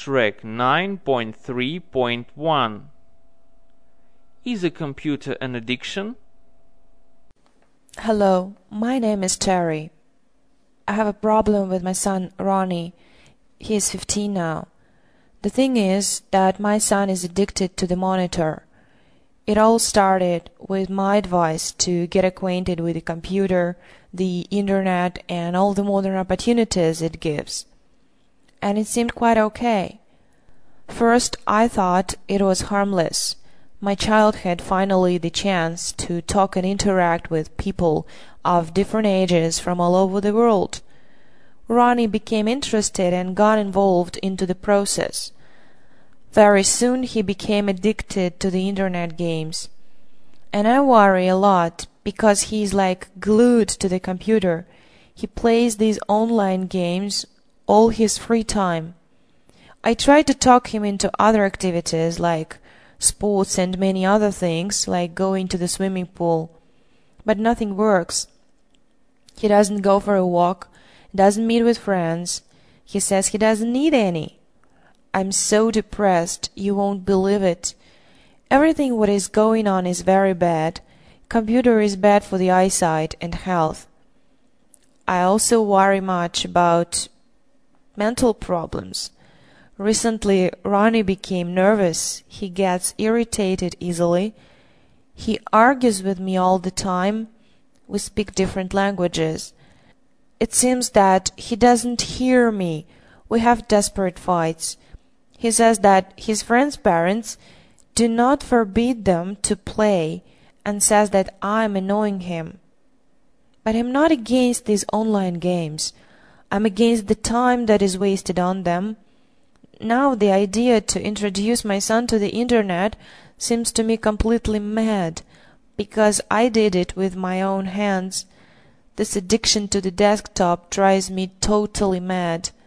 Track 9.3.1. Is a computer an addiction? Hello, my name is Terry. I have a problem with my son Ronnie. He is 15 now. The thing is that my son is addicted to the monitor. It all started with my advice to get acquainted with the computer, the internet, and all the modern opportunities it gives. And it seemed quite okay. First, I thought it was harmless. My child had finally the chance to talk and interact with people of different ages from all over the world. Ronnie became interested and got involved into the process. Very soon he became addicted to the internet games. And I worry a lot because he's like glued to the computer. He plays these online games all his free time. I try to talk him into other activities like sports and many other things, like going to the swimming pool. But nothing works. He doesn't go for a walk, doesn't meet with friends. He says he doesn't need any. I'm so depressed, you won't believe it. Everything what is going on is very bad. Computer is bad for the eyesight and health. I also worry much about mental problems. Recently, Ronnie became nervous. He gets irritated easily. He argues with me all the time. We speak different languages. It seems that he doesn't hear me. We have desperate fights. He says that his friends' parents do not forbid them to play and says that I'm annoying him. But I'm not against these online games. I'm against the time that is wasted on them. Now the idea to introduce my son to the internet seems to me completely mad, because I did it with my own hands. This addiction to the desktop drives me totally mad.